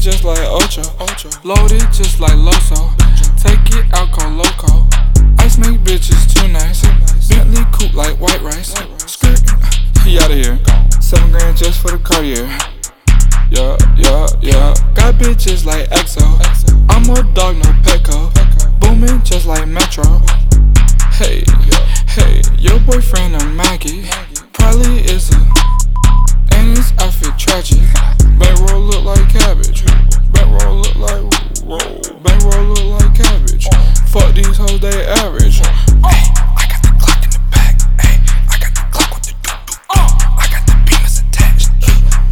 just like Ocho. Loaded just like Loso. Take it out, go loco. Ice make bitches too nice. Bentley coupe like white rice. Skirt, he outta here. 7 grand just for the Cartier. Yeah. Got bitches like EXO. I'm a dog, no Petco. Booming just like Metro. Hey, your boyfriend a Maggie. Probably is a. And his outfit